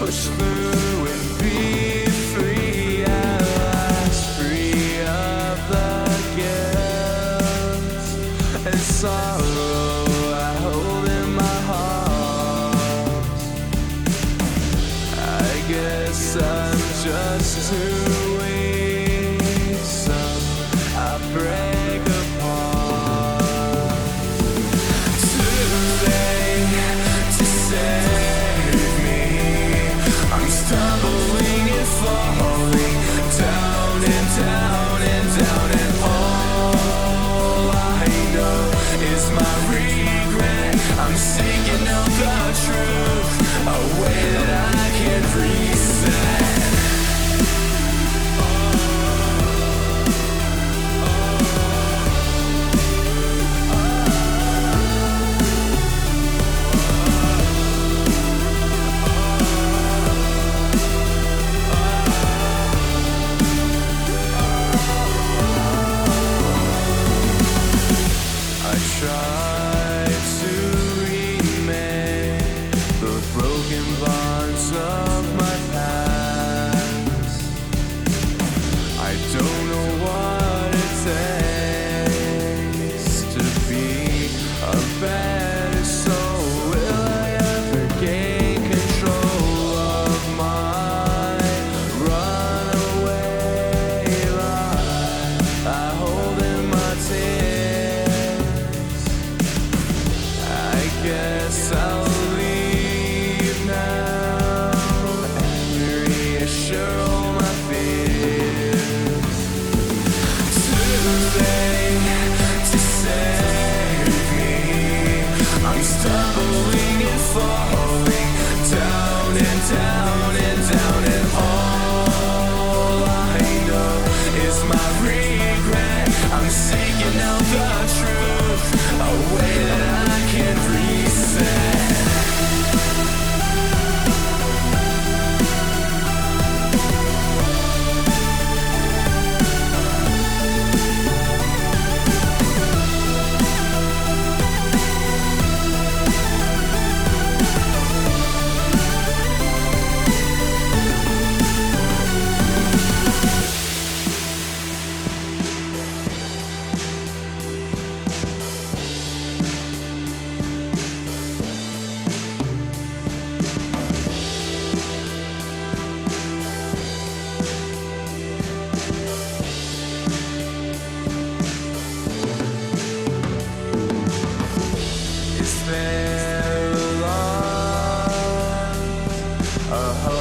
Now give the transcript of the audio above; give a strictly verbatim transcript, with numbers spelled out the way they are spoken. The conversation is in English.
push through and be free at last, free of the guilt and sorrow I hold in my heart. I guess I'm just too weak, so I break apart. Too late to save me, I'm stumbling and falling down and down and down, and all I know is my regret. I'm seeking out the truth, a way that I can reset. I tried to remake the broken bonds of my past. I don't know what it takes to be a better soul. Will I ever gain control of my runaway life? I hold in my tears. I guess I'll leave now and reassure all my fears. Too late to save me, I'm stumbling and falling down and down and down, and all I know is my regret. I'm seeking out the truth, a way that I can reset. Is there a lost, a hope?